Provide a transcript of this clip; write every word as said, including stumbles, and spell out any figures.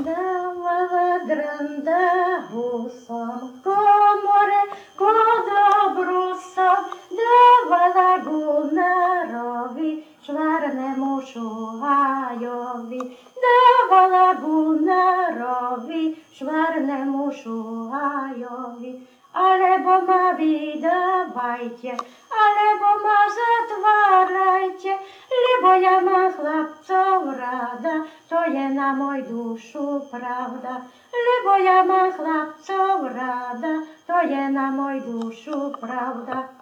Давала дренде гусам, комори кодобрусам, давала гунерові, чвернему шугайові, давала гунерові, чвернему шугайові. Але-бо ма віддавайте, але-бо ма затварайте, либо я ма хлопцов рада, то є на мой душу правда. Либо я ма хлопцов рада, то є на мой душу правда.